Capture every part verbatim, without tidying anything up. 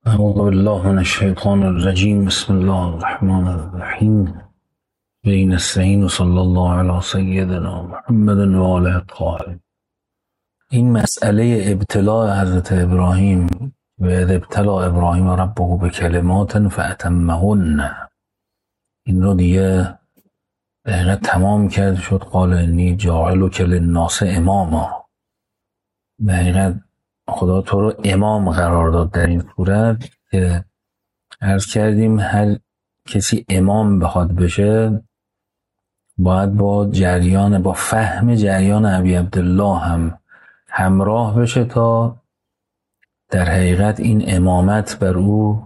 أعوذ بالله من الشيطان الرجيم. بسم الله الرحمن الرحیم. بین السعین صلی الله علی سیدنا محمد و آله الطاهرین. این مسئله ابتلاع حضرت ابراهیم و ابتلاع ابراهیم ربه به کلمات فأتمهن، این رو دیگه دقیقه تمام کرد، شد قال انی جاعلک للناس اماما. دقیقه خدا تو رو امام قرار داد در این صورت که عرض کردیم هر کسی امام بخواد بشه باید با جریان با فهم جریان ابی عبدالله هم همراه بشه تا در حقیقت این امامت بر او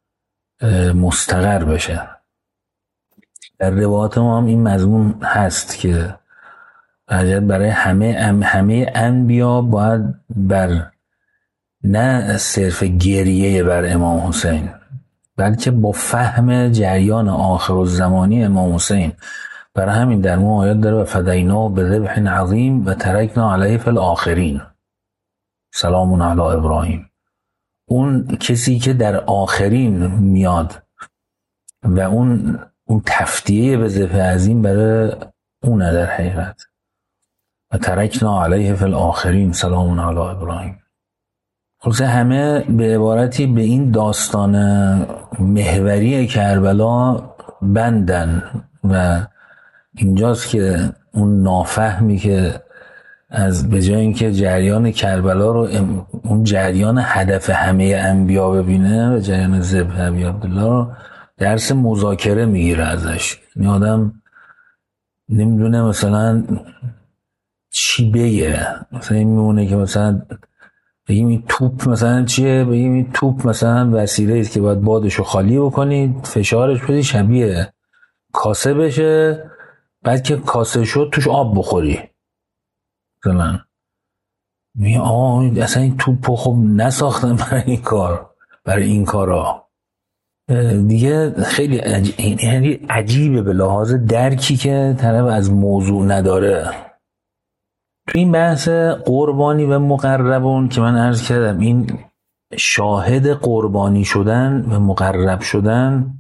مستقر بشه. در روایات ما هم این مضمون هست که برای همه همه انبیا باید بر نه صرف گریه بر امام حسین، بلکه با فهم جریان آخر الزمانی امام حسین. برای همین در ما آیات داره و فدیناه بذبح عظیم و ترکنا علیه فی الاخرین سلام علی ابراهیم. اون کسی که در آخرین میاد و اون اون تفدیه به ذبح عظیم برای اونه در حقیقت. و ترکنا علیه فی الاخرین سلام علی ابراهیم. خلاصه همه به عبارتی به این داستان محوری کربلا بندن و اینجاست که اون نافهمی که از به جای اینکه جریان کربلا رو اون جریان هدف همه انبیا ببینه و جریان ذبح ابی عبدالله رو درس مذاکره میگیره ازش. این آدم نمیدونه مثلا چی بگه، مثلا این میمونه که مثلا بگیم این توپ مثلا چیه، بگیم این توپ مثلا وسیله است که باید بادشو خالی بکنید، فشارش بدی شبیه کاسه بشه، بعد که کاسه شد توش آب بخوری. مثلا میگه آه اصلا این توپو خب نساختن برای این کار، برای این کارا دیگه. خیلی عجیب، یعنی عجیبه به لحاظ درکی که طرف از موضوع نداره. تو این بحث قربانی و مقربون که من عرض کردم، این شاهد قربانی شدن و مقرب شدن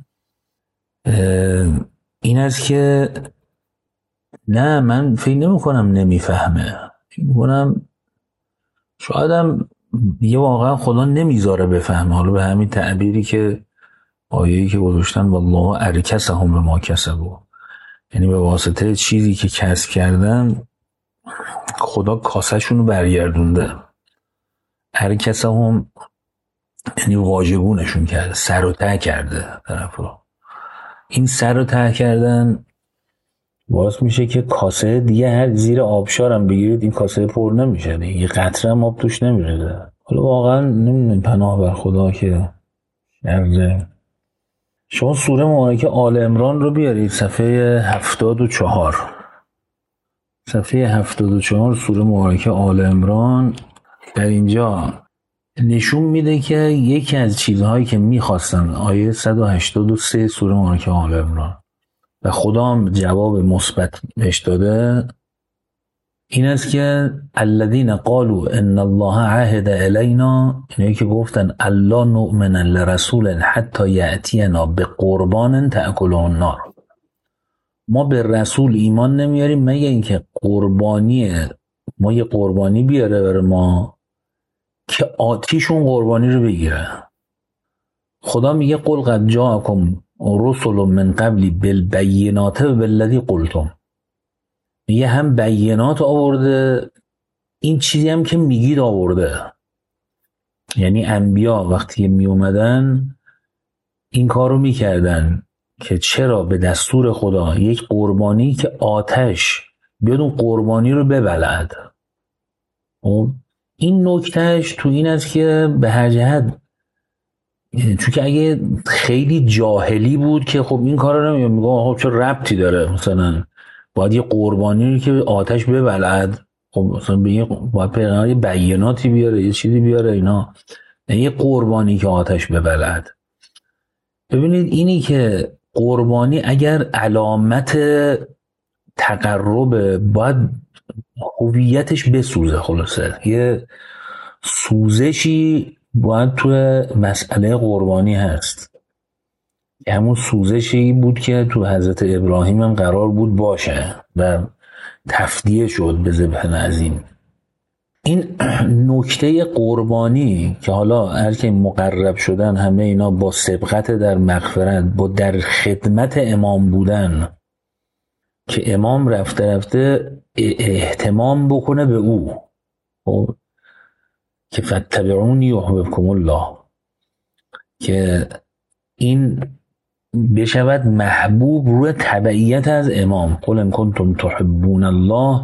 این است که نه، من فکر نمی کنم نمیفهمه، فکر میکنم شایدم یه واقعا خدا نمیذاره بفهمه. حالا به همین تعبیری که آیه‌ای که گذاشتن والله ارکسهم به ما کسبوا، یعنی به واسطه چیزی که کسب کردن خدا کاسه‌شون رو برگردونده. ارکسهم یعنی واجبونشون کرده، سر و ته کرده طرف رو. این سر و ته کردن باعث میشه که کاسه دیگه هر زیر آبشارم بگیرید این کاسه پر نمیشه، یه قطره هم آب توش نمیره. حالا واقعا نمیدونم، پناه بر خدا که شر. شما سوره مبارکه آل عمران رو بیارید، صفحه هفتاد و چهار، صفحه هفتاد و چهار سوره مبارکه آل عمران. در اینجا نشون میده که یکی از چیزهایی که میخواستن، آیه صد و هشتاد و سه سوره مبارکه آل عمران، و خدا هم جواب مثبت بهش داده، این است که الذین قالوا ان الله عهد الینا، اینایی که گفتن الله نؤمن لرسول حتی یأتینا بقربان تأکله النار، ما به رسول ایمان نمیاریم مگه اینکه قربانی ما یه قربانی بیاره برای ما که آتیشون قربانی رو بگیره. خدا میگه قل قد جاءکم رسل من قبلی بالبینات و بالذی قلتم، میگه هم بینات آورده، این چیزی هم که میگید آورده. یعنی انبیا وقتی می اومدن این کار رو میکردن که چرا به دستور خدا یک قربانی که آتش بیاد اون قربانی رو ببلعد. این نکتهش تو این است که به هر جهت، چون که اگه خیلی جاهلی بود که خب این کار رو نمیگه، میگه خب چه ربطی داره مثلا باید یه قربانی رو که آتش ببلعد، خب مثلا به باید پیغمبر یه بیناتی بیاره، یه چیزی بیاره اینا، نه یه قربانی که آتش ببلعد. ببینید اینی که قربانی اگر علامت تقرب باید هویتش بسوزه، خلاصه یه سوزشی باید تو مسئله قربانی هست. همون سوزشی بود که تو حضرت ابراهیم هم قرار بود باشه و تفدیه شد به ذبح عظیم. این نکته قربانی که حالا هر که مقرب شدن همه اینا با سبقت در مغفرت، با در خدمت امام بودن، که امام رفته رفته اهتمام بکنه به او، که فتبعونی یحببکم الله، که این بشود محبوب روی تبعیت از امام. قل ان کنتم تحبون الله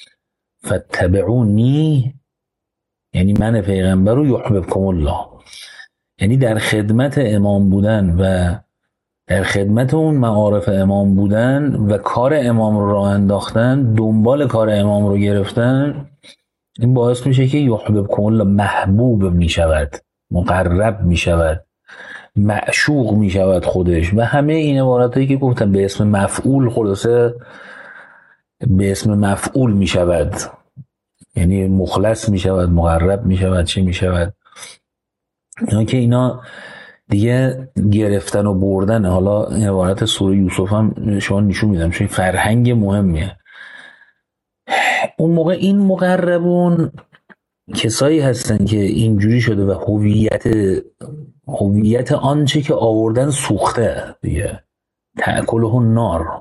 فتبعونی، یعنی من پیغمبر رو، یحببکم الله، یعنی در خدمت امام بودن و در خدمت اون معارف امام بودن و کار امام رو راه انداختن، دنبال کار امام رو گرفتن، این باعث میشه که یحببکم الله محبوب میشود، مقرب میشود، معشوق میشود خودش. و همه این عباراتایی که گفتم به اسم مفعول، خلاصه به اسم مفعول میشود، یعنی مخلص میشود، مقرب میشود، چه میشود. اینا که اینا دیگه گرفتن و بردن. حالا این عبارت سوره یوسف هم شما نشون میدم، چون فرهنگ مهمیه. اون موقع این مقربون کسایی هستن که اینجوری شده و هویت هویت آنچه که آوردن سوخته دیگه، تأکله النار.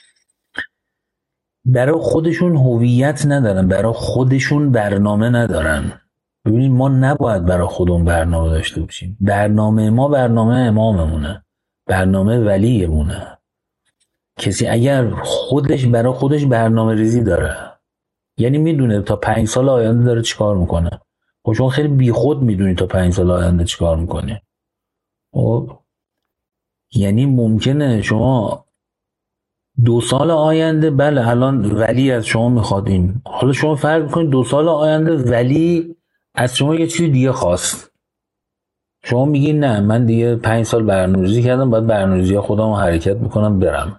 برای خودشون هویت ندارن، برای خودشون برنامه ندارن. ببینید ما نباید برای خودمون برنامه داشته باشیم. برنامه ما برنامه اماممونه، برنامه ولیمونه. کسی اگر خودش برای خودش برنامه ریزی داره، یعنی میدونه تا پنج سال آینده داره چیکار میکنه، خب شما خیلی بیخود میدونی تا پنج سال آینده چیکار میکنی. خب یعنی ممکنه شما دو سال آینده، بله الان ولی از شما میخواد این، حالا شما فرض کنید دو سال آینده ولی از شما یه چیزی دیگه خواست، شما میگی نه من دیگه پنج سال برنامه‌ریزی کردم، باید برنامه‌ریزی خودم رو حرکت میکنم برم.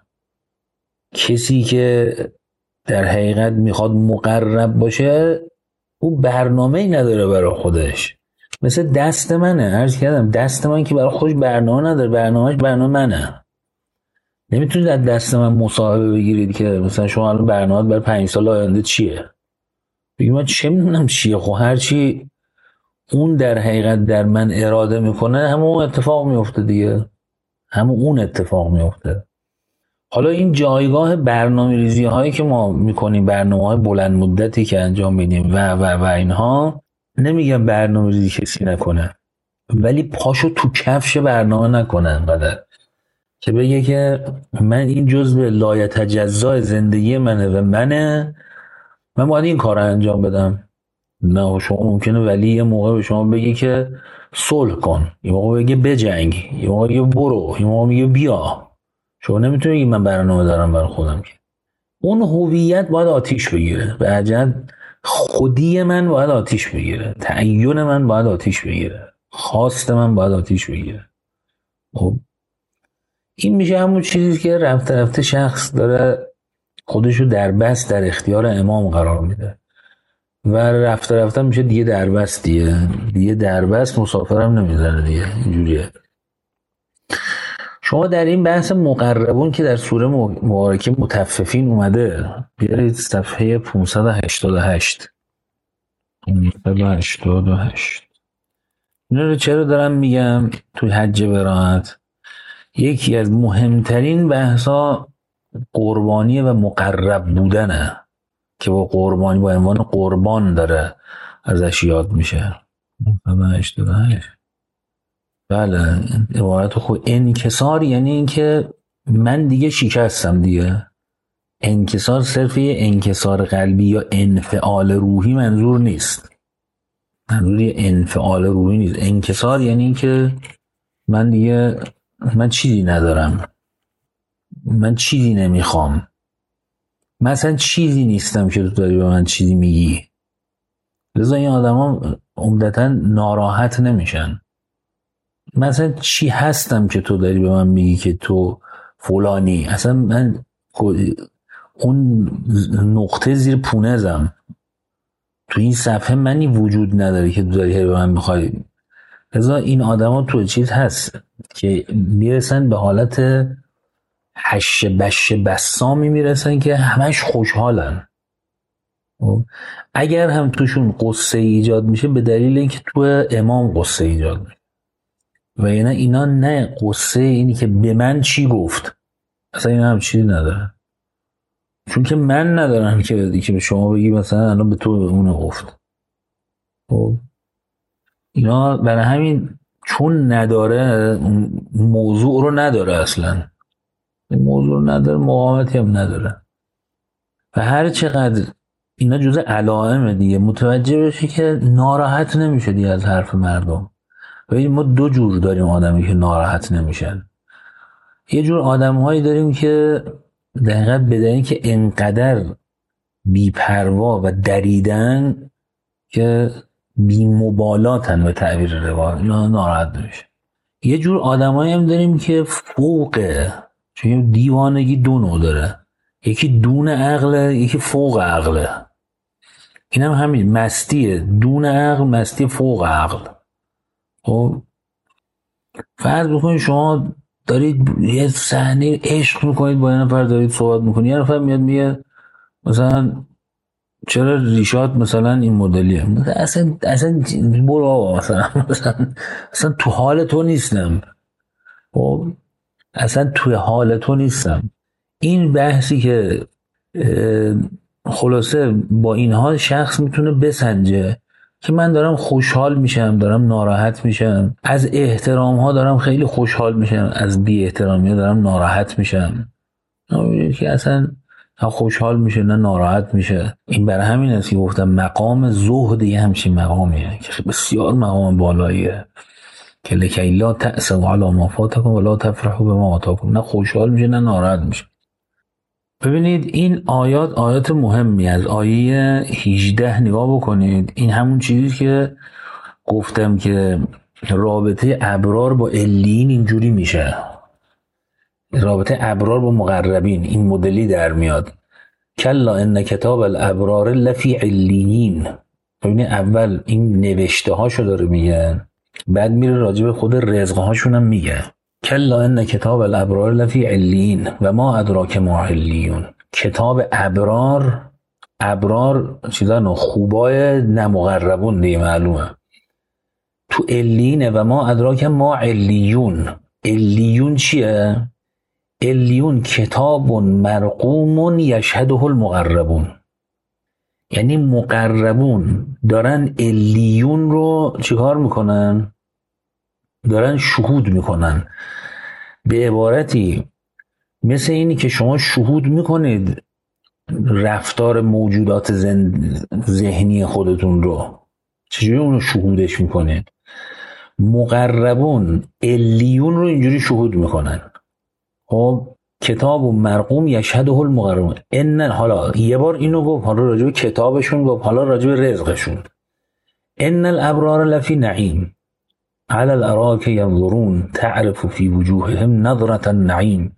کسی که در حقیقت میخواد مقرب باشه، او برنامه‌ای نداره برای خودش. مثل دست منه، عرض کردم دست من که برای خودش برنامه نداره، برنامهش برنامه منه. نمیتونید از دست من مصاحبه بگیرید که مثلا شما الان برنامه برای پنج سال آینده چیه، بگید من چه میدونم چیه، خب هر چی اون در حقیقت در من اراده میکنه همون اتفاق میفته دیگه، همون اون اتفاق میفته. حالا این جایگاه برنامه ریزی هایی که ما میکنیم، برنامه های بلند مدتی که انجام میدیم و و و اینها، نمیگم برنامه ریزی کسی نکنه، ولی پاشو تو کفش برنامه نکنه انقدر که بگه که من این جزء لایتجزا زندگی منه و منه، من باید این کار رو انجام بدم. نه، شما ممکنه ولی یه موقع به شما بگه که صلح کن، یه موقع بگه بجنگ، یه موقع بگه برو، یه موقع بگه بیا. شما نمیتونی بگی من برنامه دارم برای خودم. که اون هویت باید آتیش بگیره، به عجل خودی من باید آتیش بگیره، تعین من باید آتیش بگیره، خواست من باید آتیش بگیره. خب این میشه همون چیزی که رفته رفته شخص داره خودشو در بست در اختیار امام قرار میده و رفته رفته میشه دیگه در بست، دیگه دیگه در بست مسافرم نمیزنه دیگه، اینجوریه. شما در این بحث مقربون که در سوره مبارکه مطففین اومده، بیارید صفحه پانصد و هشتاد و هشت. پانصد و هشتاد و هشت اینا رو چرا دارم میگم توی حج براعت؟ یکی از مهمترین بحثا قربانی و مقرب بودنه که با قربانی با عنوان قربان داره ازش یاد میشه. پانصد و هشتاد و هشت بله، عبارت خود انکسار یعنی این که من دیگه شکستم دیگه. انکسار صرف یه انکسار قلبی یا انفعال روحی منظور نیست، منظور یه انفعال روحی نیست. انکسار یعنی این که من دیگه من چیزی ندارم، من چیزی نمیخوام، مثلا چیزی نیستم که تو داری به من چیزی میگی. لذا این آدم ها عمدتا ناراحت نمیشن. مثلا چی هستم که تو داری به من میگی که تو فلانی؟ اصلا من اون نقطه زیر پونزم، تو این صفحه منی وجود نداره که تو داری به من میخوای لذا این آدما تو چیز هست که میرسن به حالت هش بش بسامی، میرسن که همش خوشحالن. اگر هم توشون قصه ایجاد میشه به دلیل اینکه تو امام قصه ایجاد میشه، و اینا اینا نه قصه اینی که به من چی گفت، اصلا اینا هم چیزی نداره، چون که من ندارم که که به شما بگی مثلا الان به تو اونو گفت. خب اینا برای همین چون نداره موضوع رو نداره، اصلا موضوع رو نداره، مقاومتی هم نداره. و هر چقدر اینا جزء علائم دیگه متوجه بشی که ناراحت نمیشه دیگه از حرف مردم. ببین ما دو جور داریم آدمی که ناراحت نمیشن. یه جور آدم‌هایی داریم که دقیقاً به دلیل که انقدر بی‌پروا و دریدن که بی‌مبالاتن به تعبیر روان، اینا ناراحت نمیشه. یه جور آدمایی هم داریم که فوقه، چون دیوانگی دو نوع داره، یکی دون عقله، یکی فوق عقله. این هم همین مستیه، دون عقل، مستی فوق عقل. خب فرض بکنید شما دارید یه صحنه عشق میکنید با یه نفر، دارید صحبت میکنید، یه نفر میاد میگه مثلا چرا ریشات مثلا این مدلیه، اصلا اصلا برو آقا، مثلا مثلا اصلا تو حال تو نیستم. خب اصلا تو حال تو نیستم. این بحثی که خلاصه با اینها شخص میتونه بسنجه که من دارم خوشحال میشم، دارم ناراحت میشم، از احترام ها دارم خیلی خوشحال میشم، از بی احترامی ها دارم ناراحت میشم. نمیدونید که اصلا نه خوشحال میشه نه ناراحت میشه. این برای همین است که گفتم مقام زهد یه همچین مقامیه که بسیار مقام بالاییه، که لکی لا تأسوا علی ما فاتکم ولا تفرحوا بما آتاکم. نه خوشحال میشه نه ناراحت میشه. ببینید این آیات آیات مهمی، از آیه هجده نگاه بکنید. این همون چیزی که گفتم که رابطه ابرار با علیین اینجوری میشه، رابطه ابرار با مقربین این مدلی در میاد. کلا ان کتاب الابرار لفی علیین. ببینید اول این نوشته هاشو داره میگه، بعد میره راجع به خود رزق هاشون هم میگه. کلا ان کتاب الابرار لفی علیین و ما ادراک ما علیون. کتاب ابرار، ابرار چیزا خوبای نمقربون دیگه معلومه، تو علیینه. و ما ادراک ما علیون. علیون چیه؟ علیون کتاب مرقوم یشهده المقربون. یعنی مقربون دارن علیون رو چیکار میکنن؟ دارن شهود میکنن. به عبارتی مثل اینی که شما شهود میکنید رفتار موجودات ذهنی خودتون رو، چجوری اونو شهودش میکنید؟ مقربون علیون رو اینجوری شهود میکنن. خب کتاب و مرقوم یشهده المقربون. ان حالا یه بار اینو گفت، حالا راجع به کتابشون گفت، حالا راجع به رزقشون. ان الابرار لفی نعیم علی الارائک ینظرون تعرف فی وجوههم نظرة النعیم.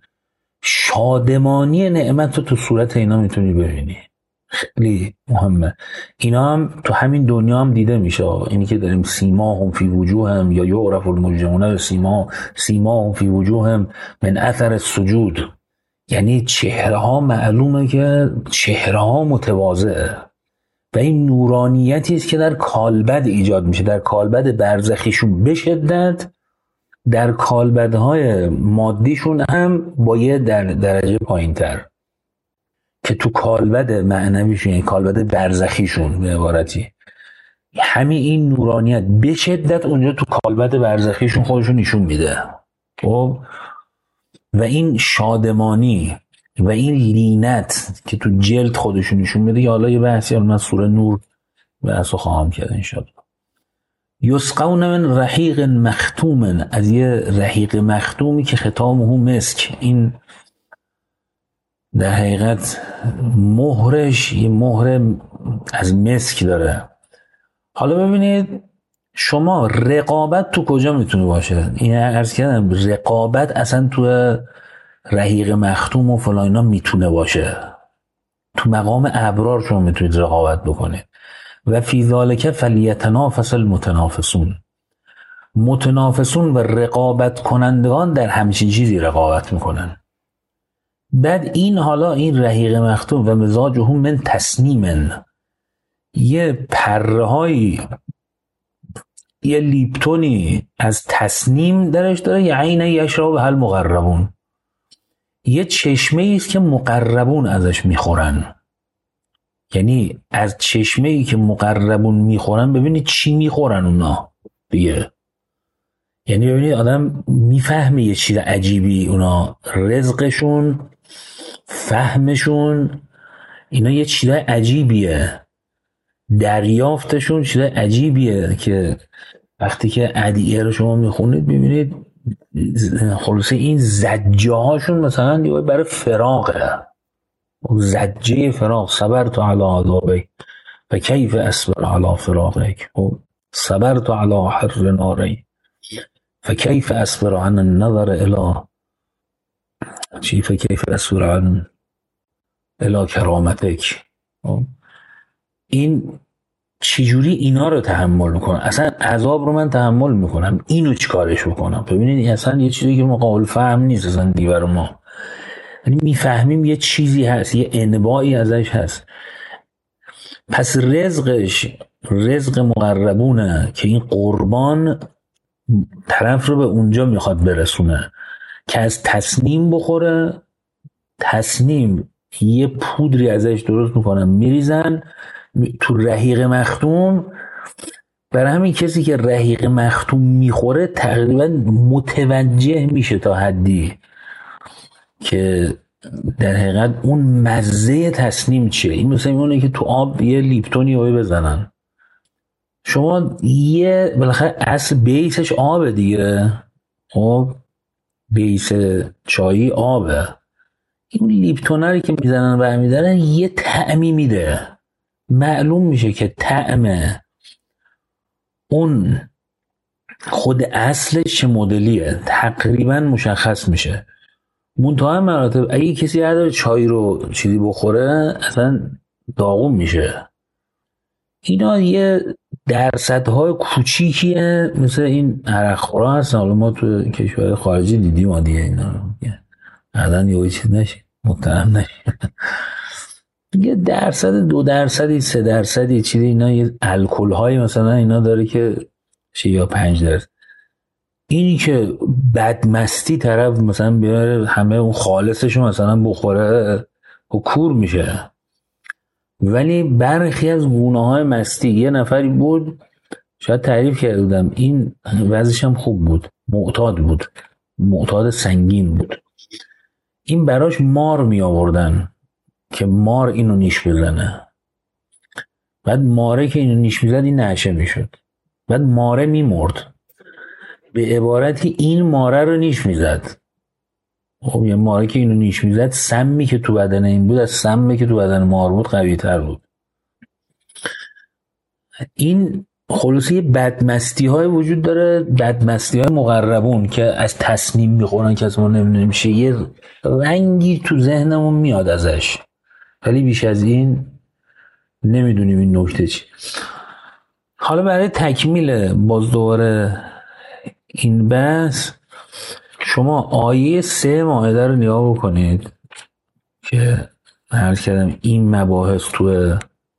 شادمانی نعمت رو تو صورت اینا میتونی ببینی، خیلی مهمه. اینا هم تو همین دنیا هم دیده میشه، اینی که داریم سیماهم فی وجوههم یا یعرف المجرمون بسیما سیماهم فی وجوههم من اثر السجود. یعنی چهره ها معلومه که چهره ها متواضعه و این نورانیتی است که در کالبد ایجاد میشه، در کالبد برزخیشون به شدت، در کالبدهای مادیشون هم با یه در درجه پایین تر، که تو کالبد معنویشون یعنی کالبد برزخیشون به عبارتی همین این نورانیت به شدت اونجا تو کالبد برزخیشون خودشون نشون میده. خب و این شادمانی و این لینت که تو جلد خودشون نشون میده. حالا یه بحثی حالا من سوره نور بحثو خواهم کرد انشاءالله. یسقون من رحیق مختوم، از یه رحیق مختومی که ختامه مسک. این در حقیقت مهرش یه مهر از مسک داره. حالا ببینید شما رقابت تو کجا میتونه باشه؟ این عرض کردم رقابت اصلا تو رحیق مختوم و فلان اینا میتونه باشه. تو مقام ابرار شما میتونید رقابت بکنید. و فی ذالک فلیتنافس المتنافسون. متنافسون و رقابت کنندگان در همچین چیزی رقابت میکنن. بعد این حالا این رحیق مختوم و مزاج هم من تسنیمن، یه پره های یه لیپتونی از تسنیم درش داره، یه عینه یشرب هل مقربون، یه چشمه ایست که مقربون ازش میخورن. یعنی از چشمه ای که مقربون میخورن ببینید چی میخورن اونا دیگه. یعنی ببینید آدم میفهمه یه چیز عجیبی، اونا رزقشون، فهمشون، اینا یه چیز عجیبیه، دریافتشون چیز عجیبیه که وقتی که ادعیه رو شما میخونید ببینید خلاصه این زجه هاشون مثلا دیگه برای فراغه، زجه فراغ. صبرت علی عذابک و کیف اصبر علی فراقک، صبرت علی حر ناری فکیف اصبر عن النظر الی چی فکیف اصبر عن الی کرامتک. این چجوری اینا رو تحمل میکنم؟ اصلا عذاب رو من تحمل میکنم، اینو چیکارش بکنم؟ ببینید این اصلا یه چیزی که مقابل فهم نیست اصلا دیگر ما، یعنی میفهمیم یه چیزی هست، یه انباعی ازش هست. پس رزقش رزق مقربونه که این قربان طرف رو به اونجا میخواد برسونه که از تسنیم بخوره. تسنیم یه پودری ازش درست میکنن میریزن تو رحیق مختوم. برای همین کسی که رحیق مختوم میخوره تقریبا متوجه میشه تا حدی که در حقیقت اون مزه تسنیم چیه. این مثل اینه که تو آب یه لیپتونی رو بزنن، شما یه بالاخره اصل بیسش آبه دیگه، خب بیس چایی آبه، این لیپتونری که میزنن برمیدارن یه طعمی میده، معلوم میشه که طعم اون خود اصلش چه مدلیه تقریبا مشخص میشه. منتها مراتب اگه کسی هر چای رو چیزی بخوره اصلا داغون میشه. اینا یه درصدهای کوچیکیه، مثل این عرقخورا هستن. حالا ما تو کشور خارجی دیدیم ما دیگه اینا رو، بعدن یه چیز نشید محترم نشید یه درصد دو درصدی سه درصدی چیزی اینا، یه الکل های مثلا اینا داره که چه یا پنج درصد. اینی که بدمستی طرف مثلا بیاره همه اون خالصشو مثلا بخوره و کور میشه. ولی برخی از گونه های مستی، یه نفری بود شاید تعریف کرده بودم، این وضعش هم خوب بود، معتاد بود، معتاد سنگین بود. این براش مار می آوردن که مار اینو نیش بزنه، بعد ماره که اینو نیش میزد این نعشه میشد، بعد ماره میمرد. به عبارتی این ماره رو نیش میزد. خب یه ماره که اینو نیش میزد سمی که تو بدن این بود از سمی که تو بدن مار بود قوی تر بود. این خلاصی بدمستی های وجود داره، بدمستی های مقربون که از تصمیم میخورن که از ما نمیدونیم شه، یه رنگی تو ذهنمون میاد ازش، ولی بیش از این نمیدونیم این نکته چی. حالا برای تکمیل باز دوباره این بحث، شما آیه سه مائده رو نگاه بکنید که عرض کردم این مباحث تو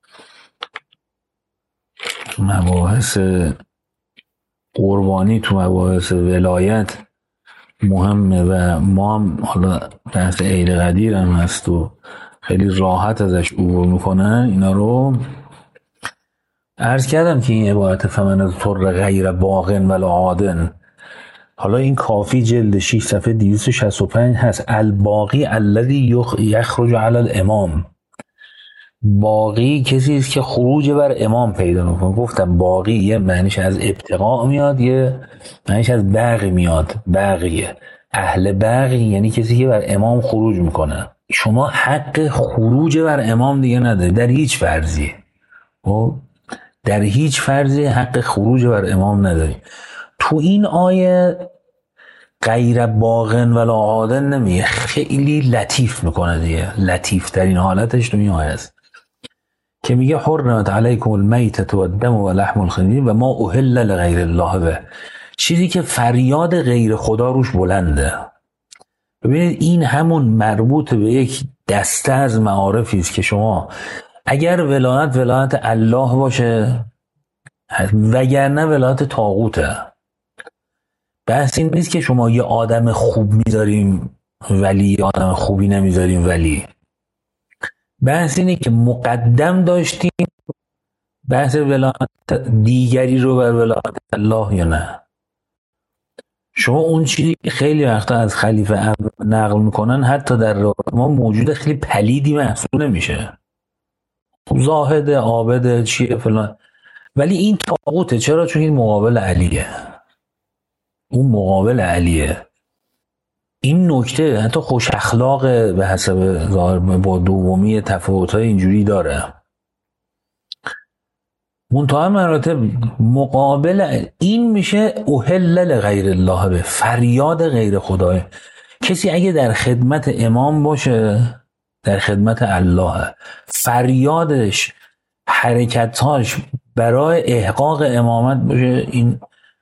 مباحث قربانی، تو مباحث ولایت مهمه و ما هم حالا بحث عید قدیر هم هست و خیلی راحت ازش عبور میکنن. اینا رو عرض کردم که این عبارت فمن از طر غیر باغن ولا عادن، حالا این کافی جلد شش صفحه دویست و شصت و پنج هست. الباقی الذی یخرج علی الامام، باقی کسی است که خروج بر امام پیدا میکنه. گفتم باقی یه معنیش از ابتقاء میاد، یه معنیش از بغی میاد. بغیه اهل بغی یعنی کسی که بر امام خروج میکنه. شما حق خروج بر امام دیگه نداری در هیچ فرضی، در هیچ فرضی حق خروج بر امام نداری. تو این آیه غیر باغن ولا عادن نمیگه، خیلی لطیف میکنه دیگه، لطیف ترین حالتش تو این آیه است که میگه حرمت علیکم المیتة والدم و لحم الخنزیر و ما اهل لغیر الله به. چیزی که فریاد غیر خدا روش بلنده. ببینید این همون مربوط به یک دسته از معارفی است که شما اگر ولایت ولایت الله باشه وگرنه ولایت طاغوته. بحث این نیست که شما یه آدم خوب میذاریم ولی یه آدم خوبی نمیذاریم ولی. بحث اینه که مقدم داشتیم بحث ولایت دیگری رو بر ولایت الله یا نه. شما اون چیزی که خیلی وقتا از خلیفه نقل میکنن حتی در روایت ما موجود خیلی پلیدی محسوب نمیشه، زاهد عابد چیه فلان، ولی این طاغوته. چرا؟ چون این مقابل علیه، اون مقابل علیه. این نکته حتی خوش اخلاق به حسب ظاهر با دومی تفاوت‌های اینجوری داره. منتها مراتب مقابل این میشه احل لغیر الله به، فریاد غیر خدای. کسی اگه در خدمت امام باشه، در خدمت الله، فریادش حرکتاش برای احقاق امامت باشه، این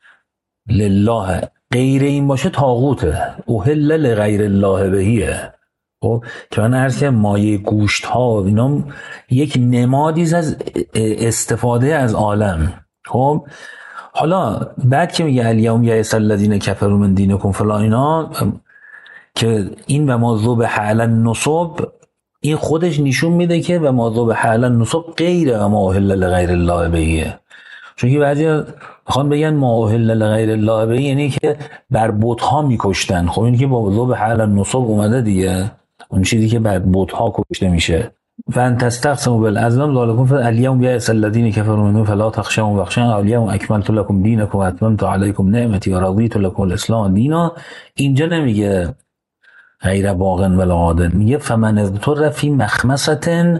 لله. غیر این باشه طاغوته، احل لغیر الله بهیه. خب که من عرض که مایه گوشت ها اینا یک نمادی از استفاده از عالم. خب حالا بعد که میگه الیوم یئس الذین کفروا من دینکم فلا، اینا که این و ما ذبح علی النصب، این خودش نشون میده که و ما ذبح علی النصب غیر و ما احل لغیر الله بهیه. چون که بعضی میخوان بگن ما احل لغیر الله به یعنی که بر بت‌ها میکشتن. خب این که با ذبح علی النصب اومده دیگه، اون چیزی که بر بت‌ها کشته میشه. فان تستقسموا بالازلام ذالکم فالیوم یئس الذین کفروا منکم فلا تخشوهم واخشون الیوم اکملت لکم دینکم و اتممت علیکم نعمتی و رضیت لکم الاسلام دینا. اینجا نمیگه غیر باغ ولا عادل، میگه فمن اضطر فی مخمصه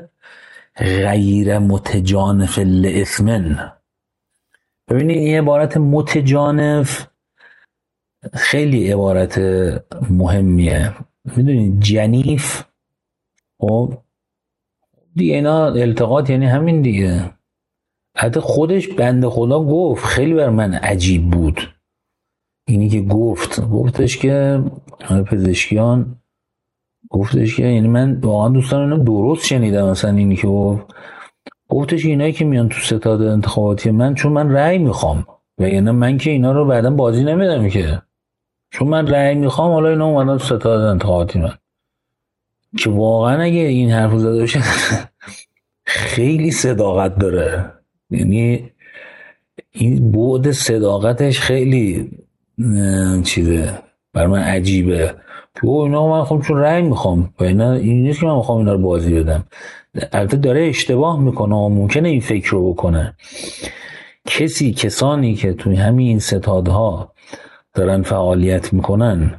غیر متجانف لاثم. ببینید این عبارت متجانف خیلی عبارت مهمیه. میدونید جنیف خب دیگه اینا التقاط یعنی همین دیگه. حتی خودش بنده خدا گفت، خیلی بر من عجیب بود اینی که گفت گفتش که پزشکیان گفتش که یعنی من واقعا دوستان اینو درست شنیدم، مثلا اینی که گفت گفتش اینایی که میان تو ستاد انتخاباتی من چون من رأی میخوام و یعنی من که اینا رو بعدا بازی نمیدم که چون من رأی میخوام، حالا اینا اومدن تو ستاد انتخاباتی من. که واقعا اگه این حرف رو زده باشه خیلی صداقت داره، یعنی این بعد صداقتش خیلی چیزه بر من عجیبه. که اینا من خب چون رأی میخوام و اینا این نیست که من میخوام اینا رو بازی بدم. البته داره اشتباه میکنه و ممکنه این فکر رو بکنه. کسی کسانی که توی همین ستادها دارن فعالیت میکنن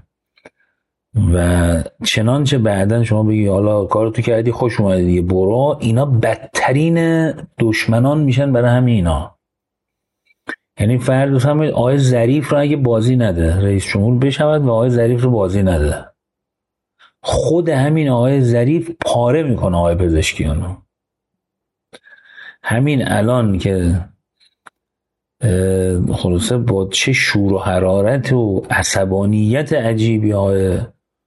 و چنانچه بعدن شما بگی حالا کارتو کردی خوش اومدی دیگه برو، اینا بدترین دشمنان میشن برای همین اینا. یعنی فرض هم آقای ظریف رو اگه بازی نده رئیس جمهور بشود و آقای ظریف رو بازی نده، خود همین آقای ظریف پاره میکنه آقای پزشکیانو. همین الان که خلاصه با چه شور و حرارت و عصبانیت عجیبی آقای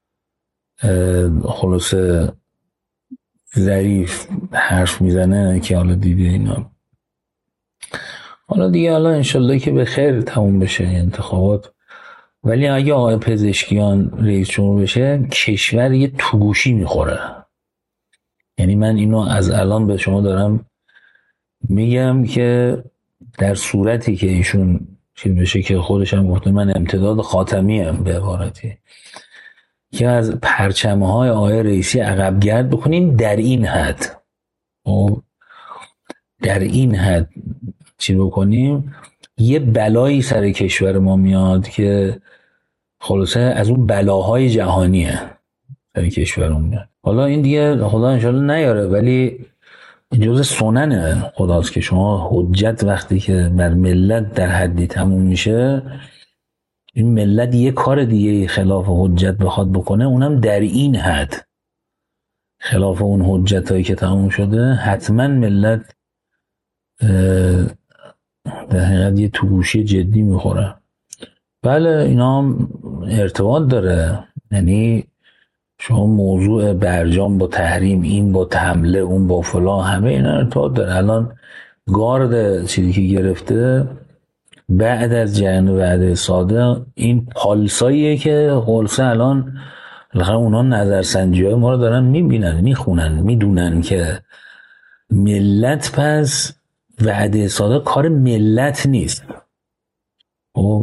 خلاصه ظریف حرف میزنه که حالا دیده اینا. حالا دیگه حالا انشالله که به خیر تموم بشه انتخابات، ولی اگه آقای پزشکیان رئیس جمهور بشه کشور یه توگوشی میخوره. یعنی من اینو از الان به شما دارم میگم که در صورتی که ایشون چیز بشه که خودش هم گفته من امتداد خاتمی ام به عبارتی که از پرچمه های آقای رئیسی عقب گرد بکنیم در این حد و در این حد چی بکنیم یه بلایی سر کشور ما میاد که خلاصه از اون بلاهای جهانیه سر کشورمون میاد. حالا این دیگه خدا انشالله نیاره، ولی جز سنن خداست که شما حجت وقتی که بر ملت در حدی تموم میشه، این ملت یه کار دیگه خلاف حجت بخواد بکنه اونم در این حد خلاف اون حجت هایی که تموم شده، حتما ملت در حقیقت یه توگوشی جدی میخوره. بله اینا هم ارتباط داره. یعنی شما موضوع برجام با تحریم، این با حمله، اون با فلان، همه اینا ارتباط داره. الان گارد چیزی که گرفته بعد از جریان وعده صادق، این پالساییه که خلصه الان بالاخره اونا نظرسنجی های ما رو دارن میبینن، میخونن، میدونن که ملت پس وعده صادق کار ملت نیست. و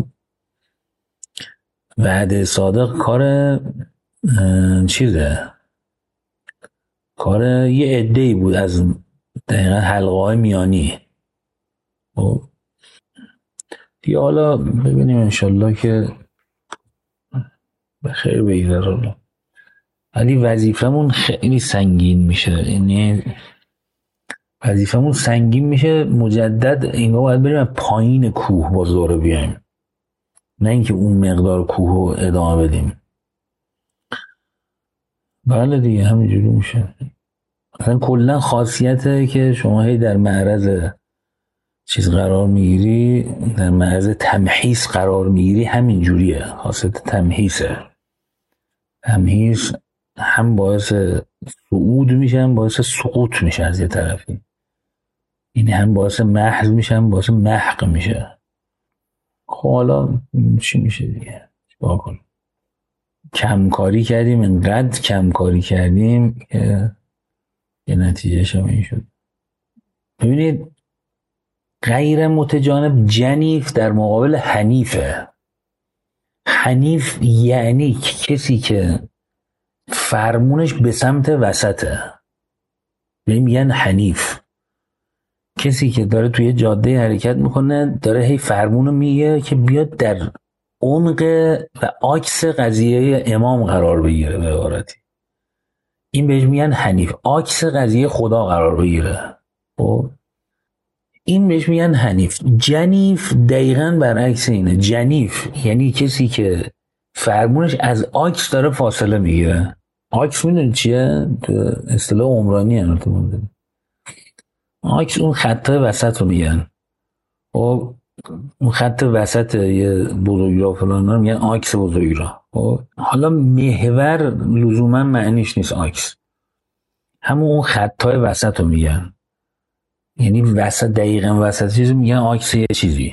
وعده صادق کار چیزه، کار یه عده‌ای بود از دقیقا حلقه های میانی. و دیگه حالا ببینیم انشالله که به خیر بگذره. ولی وظیفمون خیلی سنگین میشه، یعنی وظیفمون سنگین میشه مجدد. اینگاه باید بریم پایین کوه با زور بیایم، نه اینکه اون مقدار کوه رو ادامه بدیم. بله دیگه همینجوری میشه. اصلا کلا خاصیته که شما هی در معرض چیز قرار میگیری، در معرض تمحیص قرار میگیری، همین جوریه. خاصیت تمحیصه. تمحیص هم باعث صعود میشه هم باعث سقوط میشه از یه طرفی. این هم باعث محض میشه هم باعث محق میشه. خب حالا چی میشه دیگه؟ چیکار کنیم؟ کمکاری کردیم، انقدر کمکاری کردیم که یه نتیجهش هم این شد. ببینید غیر متجانب جنیف در مقابل حنیفه. حنیف یعنی کسی که فرمونش به سمت وسطه، بهم میگن حنیف. کسی که داره توی جاده حرکت میکنه، داره هی فرمونو میگه که بیاد در عمق و عکس قضیه امام قرار بگیره. به عبارتی این بهش میگن حنیف، عکس قضیه خدا قرار بگیره. خب این بهش میگن حنیف. جنیف دقیقاً برعکس اینه. جنیف یعنی کسی که فرمونش از عکس داره فاصله میگیره. عکس میدونی چیه؟ تو اصطلاح عمرانی البته مونده. عکس اون خط وسط رو میگن. خب اون خط وسط یه بزرگراه فلان رو میگن عکس بزرگراه. خب حالا محور لزوما معنیش نیست عکس، همون اون خطای وسط رو میگن. یعنی وسط، دقیقاً وسط چیزی میگن عکس یه چیزی.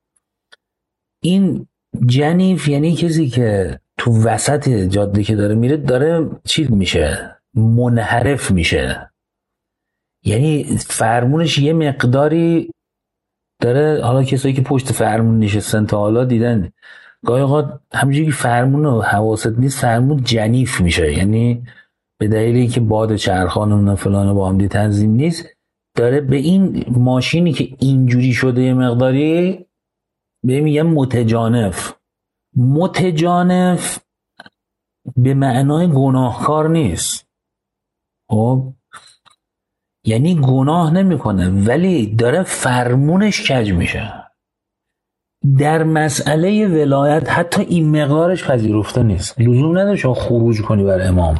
این جنیف یعنی کسی که تو وسط جاده که داره میره داره چیز میشه، منحرف میشه. یعنی فرمونش یه مقداری داره. حالا کسایی که پشت فرمون نشستن تا حالا دیدن گاهی اوقات همونجوری که فرمون و حواست نیست فرمون جنیف میشه، یعنی به دلیلی که باد چرخان و فلان با هم تنظیم نیست، داره به این ماشینی که اینجوری شده یه مقداری به میگم متجانف. متجانف به معنای گناهکار نیست. خب یعنی گناه نمیکنه ولی داره فرمونش کج میشه. در مسئله ولایت حتی این مقدارش پذیرفته نیست. لزوم نداره شما خروج کنی بر امام.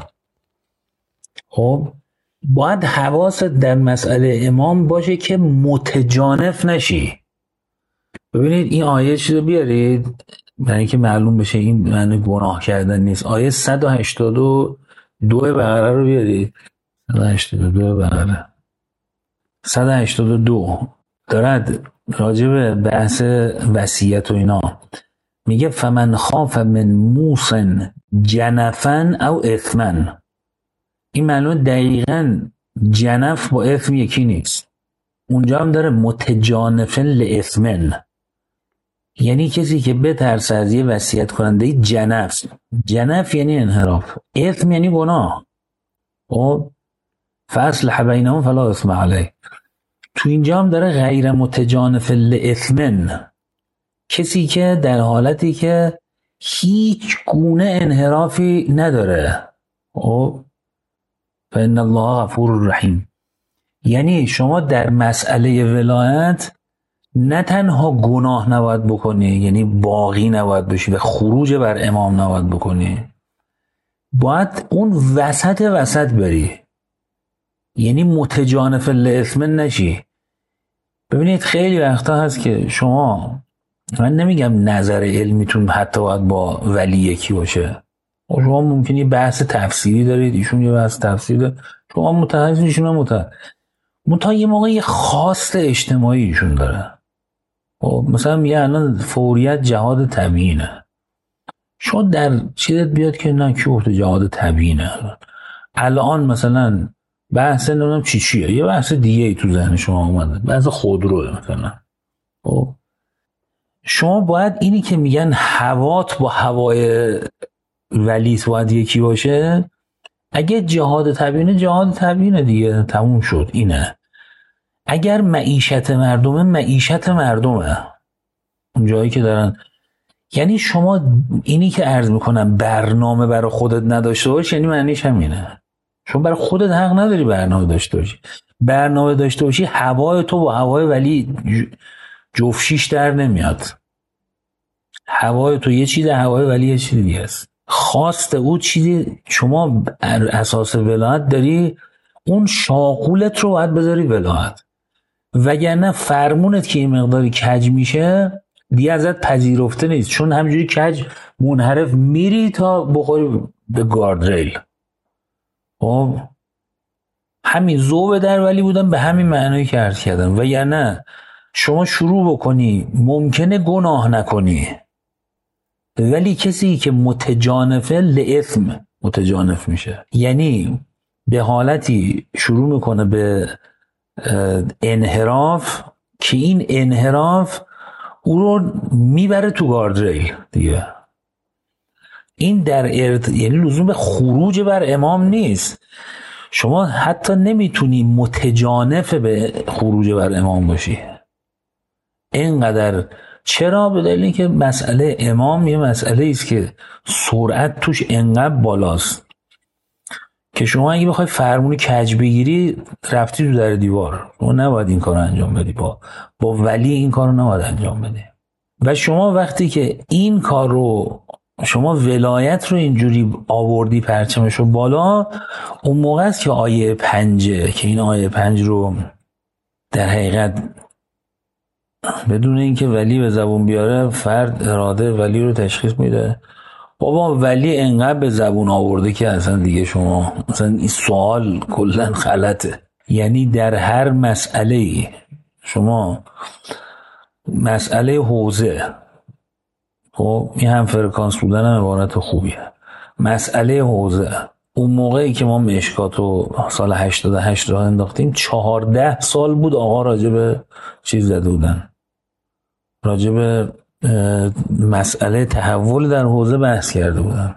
خب باید حواست در مسئله امام باشه که متجانف نشی. ببینید این آیه چی رو بیارید برای اینکه معلوم بشه این معنی گناه کردن نیست. آیه صد و هشتاد و دو بقره رو بیارید. صد و هشتاد و دو بقره. صد و هشتاد و دو دارد راجع به بحث وصیت و اینا میگه فمن خاف من موص جنفا او اثما. این معلومه دقیقاً جنف با اثم یکی نیست. اونجا هم داره متجانفن لاثمن، یعنی کسی که بترسه از یه وصیت کننده. جنف جنف یعنی انحراف، اثم یعنی گناه. خب فاصلح بینهم فلا اثم علیه. تو اینجا هم داره غیر متجانف لاثمن، کسی که در حالتی که هیچ گونه انحرافی نداره. خب فإن الله غفور رحیم. یعنی شما در مسئله ولایت نه تنها گناه نباید بکنی، یعنی باقی نباید بشی و خروج بر امام نباید بکنی، باید اون وسط وسط بری، یعنی متجانف لاثم نشی. ببینید خیلی وقتا هست که شما من نمیگم نظر علمیتون حتی باید با ولی یکی باشه. شما ممکنه یه بحث تفسیری دارید، ایشون یه بحث تفسیری داره، شما متخصص، ایشون هم متخصص، منتها یه موقع یه خواست اجتماعی ایشون داره. خب مثلا میگه الان فوریت جهاد طبیعینه، شما در چیزت بیاد که نه کی گفته جهاد طبیعینه. الان مثلا بحث نمیدونم چی چیه، یه بحث دیگه ای تو ذهن شما اومده، بحث خودروه مثلا. خب شما باید اینی که میگن هوات با هوای ولیت باید یکی باشه، اگه جهاد طبیعینه جهاد طبیعینه دیگه، تموم شد اینه. اگر معیشت مردمه معیشت مردمه، اون جایی که دارن، یعنی شما اینی که عرض میکنم برنامه برای خودت نداشته باش، یعنی معنیش همینه. شما برای خودت حق نداری برنامه داشته باشی. برنامه داشته باشی هوای تو با هوای ولی جفشیش در نمیاد. هوای تو یه چیز، هوای ولی یه چیز دیگه است. خواست او چیزی، شما بر اساس ولایت داری اون شاغولت رو باید بذاری ولایت، وگرنه فرمونت که این مقداری کج میشه دیگه ازت پذیرفته نیست، چون همینجوری کج منحرف میری تا بخوری به گاردریل. خب همین ذوب در ولی بودن به همین معنی که عرض کردم، وگرنه شما شروع بکنی ممکنه گناه نکنی، ولی کسی که متجانفه لإثم متجانف میشه، یعنی به حالتی شروع میکنه به انحراف که این انحراف او رو میبره تو گاردریل دیگه. این در ارت... یعنی لزوم به خروج بر امام نیست. شما حتی نمیتونی متجانف به خروج بر امام باشی اینقدر. چرا؟ به دلیل که مسئله امام یه مسئله ایست که سرعت توش انقدر بالاست که شما اگه بخوای فرمون کج بگیری رفتی تو در دیوار. شما نباید این کار رو انجام بدی، با با ولی این کار رو نباید انجام بدی. و شما وقتی که این کار رو، شما ولایت رو اینجوری آوردی پرچمش رو بالا، اون موقع است که آیه پنجه که این آیه پنج رو در حقیقت بدون اینکه ولی به زبون بیاره فرد اراده ولی رو تشخیص میده. بابا ولی انقدر به زبون آورده که اصلا دیگه شما اصلا این سوال کلن غلطه. یعنی در هر مسئله ای شما مسئله حوزه، خب این هم فرکانس بودن هم عبارت خوبیه. مسئله حوزه اون موقعی که ما مشکات رو سال هشتاد و هشت راه انداختیم، چهارده سال بود آقا راجب چیز زده بودن، راجب مسئله تحول در حوزه بحث کرده بودن.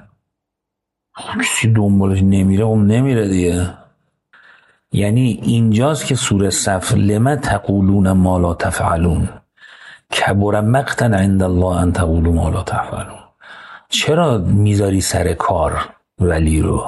کسی دنبالش نمیره، اون نمیره دیگه. یعنی اینجاست که سوره صف لما تقولون ما لا تفعلون کبر مقتا عند الله ان تقولوا ما لا تفعلون. چرا میذاری سر کار ولی رو؟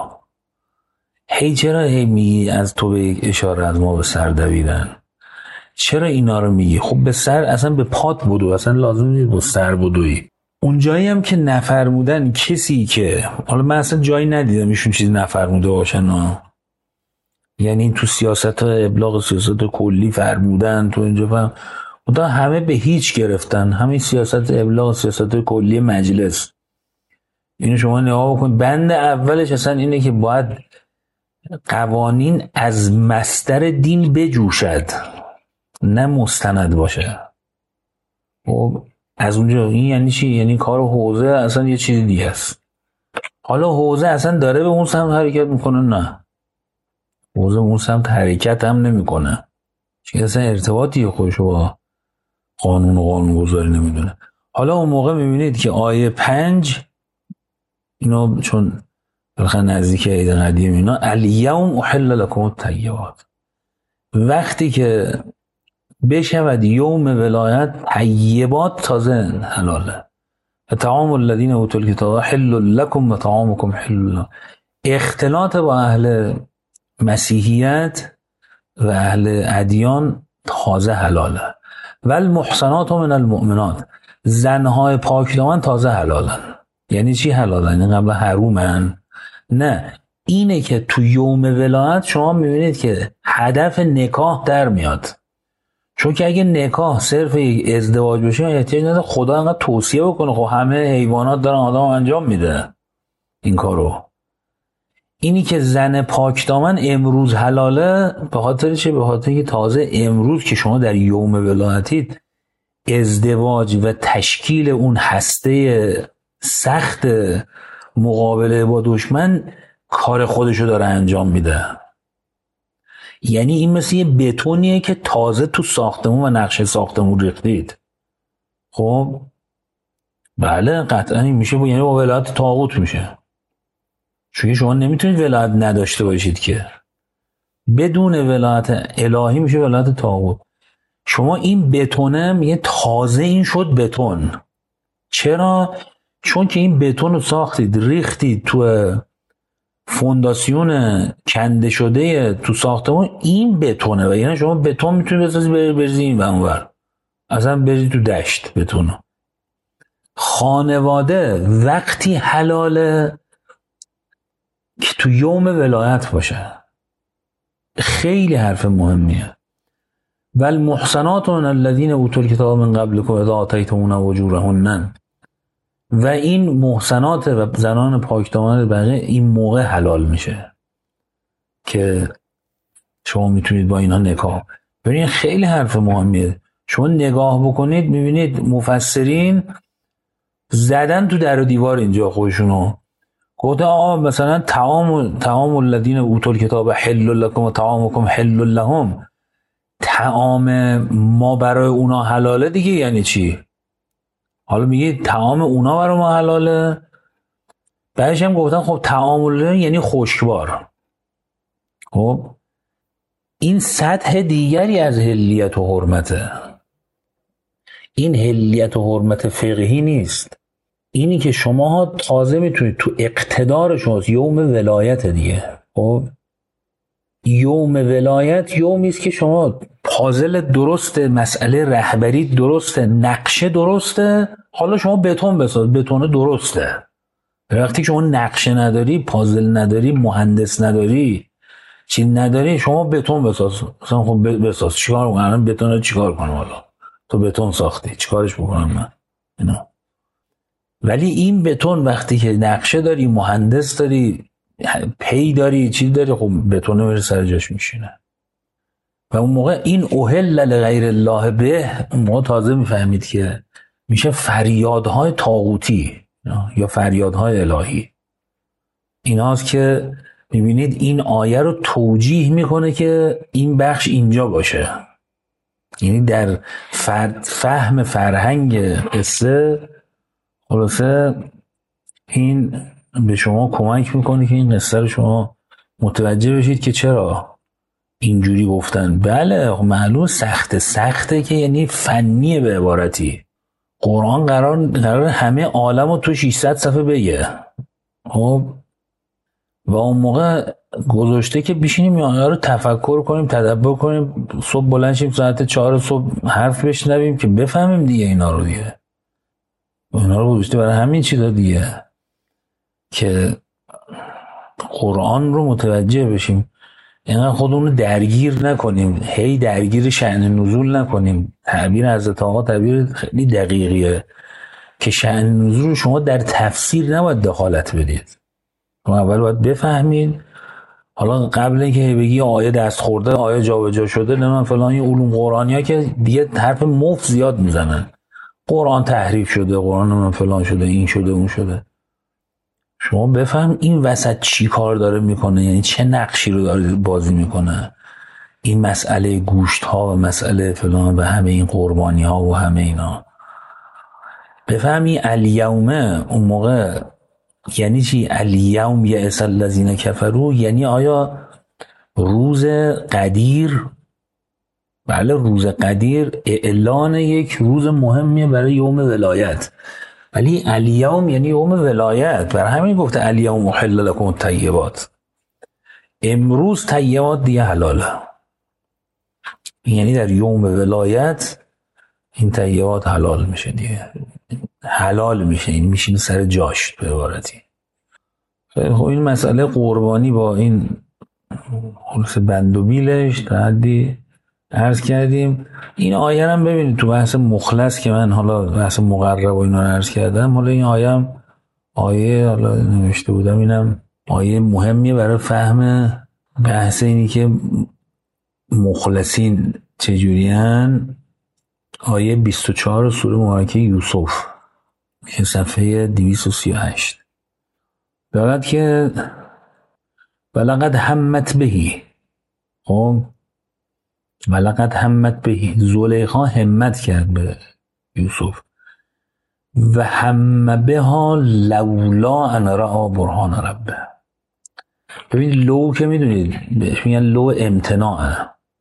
هی چرا هی میگی از تو به یک اشاره از ما به سر دویدن؟ چرا اینا رو میگی؟ خب به سر اصلا به پات بدو، اصلا لازم نیست با سر بدوی. اون جایی هم که نفرمودن کسی که، حالا من اصلا جایی ندیدم ایشون چیز نفرموده باشن ها. یعنی تو سیاست ها ابلاغ سیاست کلی فرمودن، تو اینجا فهم خدا همه به هیچ گرفتن. همین سیاست ابلاغ سیاست کلی مجلس، اینو شما نگاه بکن، بند اولش اصلا اینه که باید قوانین از مصدر دین بجوشد، نه مستند باشه. خب از اونجا این یعنی چی؟ یعنی کار حوزه اصلا یه چیز دیگه است. حالا حوزه اصلا داره به اون سمت حرکت میکنه؟ نه، حوزه اون سمت حرکت هم نمیکنه، چون اصلا ارتباطی خودشو با قانون و قانون گذاری نمیدونه. حالا اون موقع میبینید که آیه پنج اینا چون بلخه نزدیک عید قدیم اینا، الیوم احل لکم الطیبات، وقتی که بشود یوم ولایت طیبات تازه حلاله. طعام الذین اوتوا الکتاب حل لکم و طعامکم حل لهم. اختلاط با اهل مسیحیت و اهل ادیان تازه حلاله. والمحصنات من المؤمنات، زنهای پاکدامن تازه حلالن. یعنی چی حلالن؟ این قبل حرومن؟ نه، اینه که تو یوم ولایت شما میبینید که هدف نکاح در میاد. چون که اگه نکاح صرف یک ازدواج بشه احتیاج نداره خدا انقدر توصیه بکنه. خب همه حیوانات دارن آدم انجام میده این کارو. اینی که زن پاکدامن امروز حلاله به خاطر چه؟ به خاطر که تازه امروز که شما در یوم ولایتید ازدواج و تشکیل اون هسته سخت مقابله با دشمن کار خودشو داره انجام میده. یعنی این مثل یه بتونیه که تازه تو ساختمون و نقشه ساختمون ریختید. خب بله قطعا این میشه، یعنی با ولایت طاغوت میشه. چون شما نمیتونید ولایت نداشته باشید که. بدون ولایت الهی میشه ولایت طاغوت. شما این بتونه میگه تازه این شد بتون. چرا؟ چون که این بتون رو ساختید ریختید تو فونداسیون کنده شده تو ساختمون، این بتونه. و یعنی شما بتون میتونید بسازید بریزید این و اونور، اصلا بریزید تو دشت بتونه. خانواده وقتی حلاله که تو یوم ولایت باشه. خیلی حرف مهمیه. والمحصنات من الذین اوتوا الکتاب من قبلکم اذا آتیتموهن اجورهن. و این محصنات و زنان پاکدامن بقیه این موقع حلال میشه که شما میتونید با اینها نکاح. ببینید خیلی حرف مهمیه. شما نگاه بکنید میبینید مفسرین زدن تو در و دیوار اینجا خودشونو. گفته آقا مثلا طعام طعام الذین اوتوا الکتاب حل لکم و طعامکم حل لهم. طعام ما برای اونا حلاله دیگه یعنی چی؟ حالا میگه طعام اونا برای ما حلاله. بعدش هم گفتن خب طعام الله یعنی خشکبار. خب این سطح دیگری از حلیت و حرمته. این حلیت و حرمت فقهی نیست. اینی که شما تازه میتونید تو اقتدار شماست. یوم ولایت دیگه. خب یوم ولایت یومی است که شما پازل درسته، مسئله رهبری درسته، نقشه درسته، حالا شما بتون بساز، بتون درسته. وقتی شما نقشه نداری، پازل نداری، مهندس نداری، چی نداری، شما بتون بساز. مثلا خب بساز چیکار کنم؟ الان بتون رو چیکار کنم؟ حالا تو بتون ساختی چیکارش بکنم من؟ اینا. ولی این بتون وقتی که نقشه داری، مهندس داری، پی داری، چی داری، خب بتونه بره سر جاش میشینه. و اون موقع این اوهل لغیر الله به، اون موقع تازه میفهمید که میشه فریادهای طاغوتی یا فریادهای الهی. این هاست که میبینید این آیه رو توجیه میکنه که این بخش اینجا باشه. یعنی در فهم فرهنگ قصه خلاصه این به شما کمک میکنه که این قصه رو شما متوجه بشید که چرا اینجوری گفتن. بله معلوم سخته سخته که یعنی فنیه به عبارتی. قرآن قرار قرار همه عالم رو تو ششصد صفحه بگه. خب و اون موقع گذاشته که بشینیم یا رو تفکر کنیم، تدبر کنیم، صبح بلند شیم ساعت چهار صبح حرف بشنویم که بفهمیم دیگه اینا رو دیگه. اینا رو گذاشته برای همین چیزا دیگه که قرآن رو متوجه بشیم. اینقدر خودمون رو درگیر نکنیم، هی درگیر شأن نزول نکنیم. تعبیر حضرت آقا تعبیر خیلی دقیقیه که شأن نزول رو شما در تفسیر نباید دخالت بدید. شما اول باید بفهمید. حالا قبل اینکه بگی آیه دست خورده، آیه جابجا شده، نه من فلان، این علوم قرآنی ها که دیگه حرف مفت زیاد میزنن. قرآن تحریف شده، قرآن من فلان شده، این شده، اون شده. شما بفهم این وسط چی کار داره میکنه، یعنی چه نقشی رو داره بازی میکنه. این مسئله گوشت ها و مسئله فلان و همه این قربانی ها و همه اینا. بفهمی الیومه اون موقع یعنی چی؟ الیوم یئس الذین کفروا، یعنی آیا روز قدیر، بله روز قدیر اعلان یک روز مهمیه برای یوم ولایت، ولی الیوم یعنی یوم ولایت. برای همین گفته الیوم احل لکم الطیبات، امروز طیبات دیگه حلاله. یعنی در یوم ولایت این طیبات حلال میشه دیگه، حلال میشه، این میشینه سر جاش به عبارتی. خب این مسئله قربانی با این خلص بند و بیلش تا حدی عرض کردیم این آیه هم ببینید تو بحث مخلص که من حالا بحث مقرب و اینا رو عرض کردم، حالا این آیه هم آیه حالا نوشته بودم، اینم آیه مهمیه برای فهم بحث اینی که مخلصین چجورین. آیه بیست و چهار سوره مبارکه یوسف که صفحه دویست و سی و هشت دارد که ولقد همت بهی، خب ولقد همت بهی، زلیخا همت کرد به یوسف، و هم بها لولا ان رأى برهان ربه. ببین لو که میدونید بهش میگن لو امتناعه،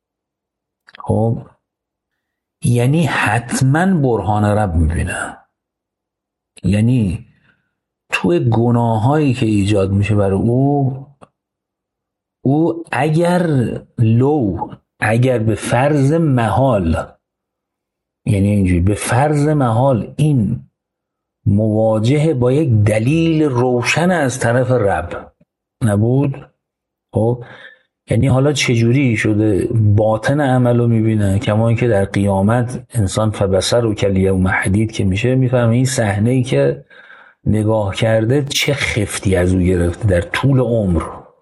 خب یعنی حتما برهان رب میبینه، یعنی توی گناهایی که ایجاد میشه برای او، او اگر لو اگر به فرض محال، یعنی اینجوری به فرض محال این مواجهه با یک دلیل روشن از طرف رب نبود، خب یعنی حالا چجوری شده باطن عملو میبینه، کما اینکه در قیامت انسان فبصر و کلیوم حدید که میشه میفهمه این صحنه ای که نگاه کرده چه خفتی از او گرفته در طول عمر.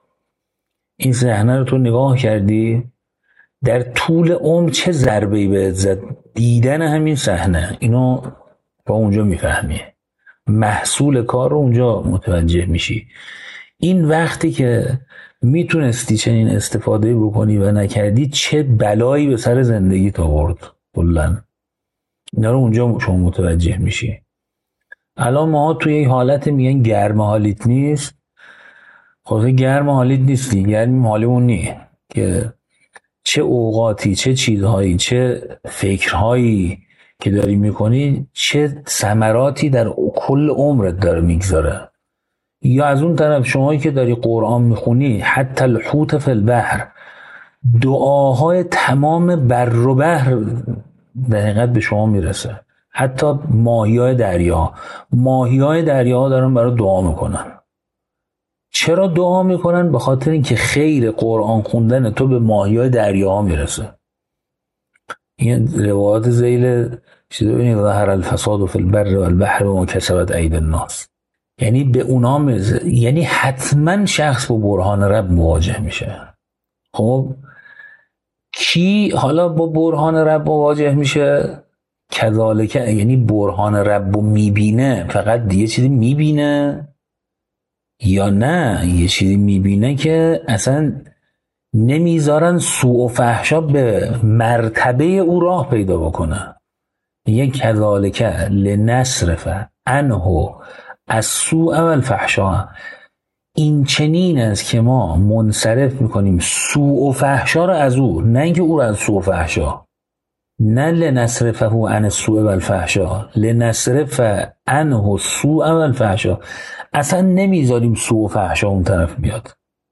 این صحنه رو تو نگاه کردی در طول عمر چه ضربه‌ای بهت زد، دیدن همین صحنه اینو با اونجا میفهمی، محصول کار رو اونجا متوجه میشی. این وقتی که میتونستی چنین استفاده بکنی و نکردی چه بلایی به سر زندگی آورد کلاً، اینا رو اونجا شما متوجه میشی. الان ما توی یک حالت میگن گرم حالیت نیست، خب گرم حالیت نیستی، گرم حالیمون نیه که چه اوقاتی چه چیزهایی چه فکرهایی که داری میکنی چه ثمراتی در کل عمرت داره میگذاره. یا از اون طرف شمایی که داری قرآن میخونی، حتی الحوت فی البحر، دعاهای تمام بر و بحر در حقیقت به شما میرسه، حتی ماهیای دریا ماهیای دریا دارن برای دعا میکنن. چرا دعا میکنن؟ به خاطر اینکه خیر قرآن خوندن تو به ماهیای دریا میرسه. این روایات ذیل چیزی ببینید ظهر الفساد فی البر والبحر وما کسبت ایدی الناس، یعنی به اونا میرسه، یعنی حتما شخص با برهان رب مواجه میشه. خب کی حالا با برهان رب مواجه میشه؟ کذالک، یعنی برهان رب رو میبینه، فقط یه چیزی میبینه یا نه یه چیزی میبینه که اصلا نمیذارن سوء و فحشا به مرتبه او راه پیدا بکنه. یه کذالک لنصرف عنه السوء والفحشا، این چنین است که ما منصرف میکنیم سوء و فحشا رو از او، نه اینکه او رو از سوء و فحشا، نه لنصرفه عن السوء والفحشا، لنصرف عنه السوء والفحشا، اصلا نمیذاریم سوء و فحشا اون طرف بیاد.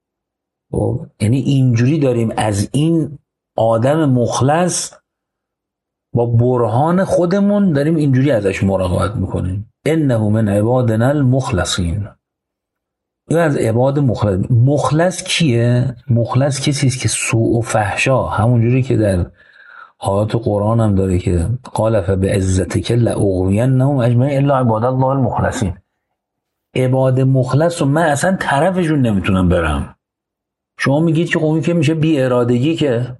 خب یعنی اینجوری داریم از این آدم مخلص با برهان خودمون داریم اینجوری ازش مراقبت میکنیم. انه من عبادنا المخلصین، این از عباد مخلص. مخلص کیه؟ مخلص کسی است که سوء و فحشا، همونجوری که در آیات قرآن هم داره که قال فبعزتک لاغوینهم اجمعین الا عباد الله المخلصین، عباد مخلص و من اصلا طرفشون نمیتونم برم. شما میگید که قومی که میشه بی ارادگی، که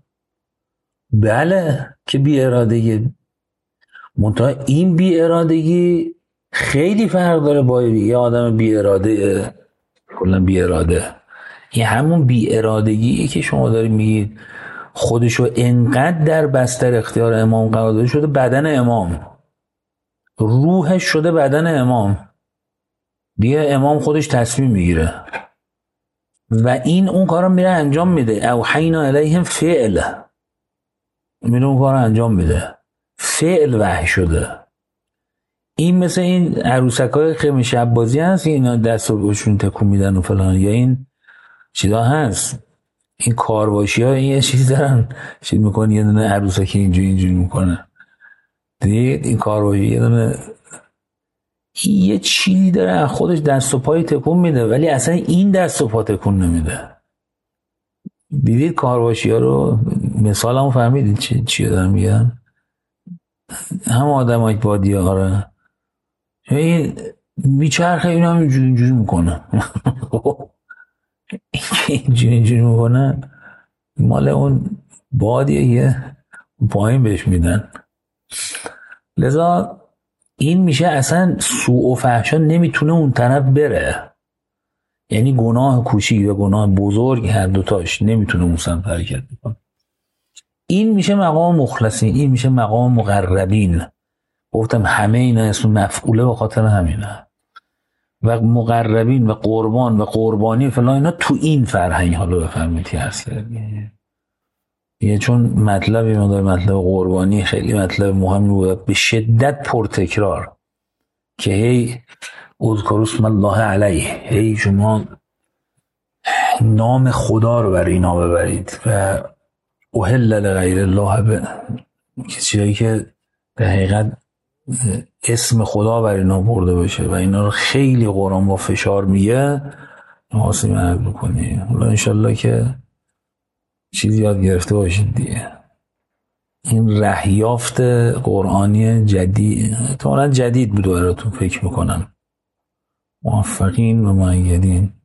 بله که بی ارادگی، منتها این بی ارادگی خیلی فرق داره با یه آدم بی اراده کلا بی اراده. این همون بی ارادگیه که شما داری میگید خودشو انقدر در بستر اختیار امام قرار داده شده، بدن امام، روحش شده بدن امام، دیگه امام خودش تصمیم میگیره و این اون کارو میره انجام میده. اوحینا الیهم فعل، میره اون کارو انجام میده، فعل وحی شده. این مثل این عروسکای خیمه شب بازی هست، اینا دست و باشون تکون میدن و فلان، یا این چیزا هست، این کارواشی ها این یه چیزی دارن چیز میکنن، یه دونه عروسکی اینجوری اینجوری میکنه، دید این کارواشی یه دونه یه چیزی داره خودش دست و پای تکون میده، ولی اصلا این دست و پا تکون نمیده. دیدید کارواشی ها رو مثالمو فهمیدید چی چی دارم میگم؟ هم آدمای بادیه آره این میچرخه این هم اینجوری اینجوری میکنه اینجوری اینجوری میکنه مال اون بادیه یه پایین بهش میدن. لذا این میشه اصلا سوء و فحشا نمیتونه اون طرف بره، یعنی گناه کوچیک و گناه بزرگ هر دوتاش نمیتونه اون سمت حرکت بکنه. این میشه مقام مخلصین، این میشه مقام مقربین. گفتم همه اینا اسم مفعوله به خاطر همینه. و مقربین و قربان و قربانی فلان اینا تو این فرهنگ حالا بفهمید که هست یه چون مطلبی مدار مطلب قربانی خیلی مطلب مهمی بود به شدت پرتکرار که هی اذکروا اسم الله علیه، هی شما نام خدا رو بر اینا ببرید و اهل لغیر الله به چیزایی که به حقیقت اسم خدا بر اینا برده بشه و اینا رو خیلی قرآن با فشار میگه. حاصل عرض بکنی حالا انشالله که چیزی یاد گرفته باشید دیگه. این رهیافت قرآنی جدید احتمالاً جدید بود براتون فکر میکنم. موفقین و مؤیدین.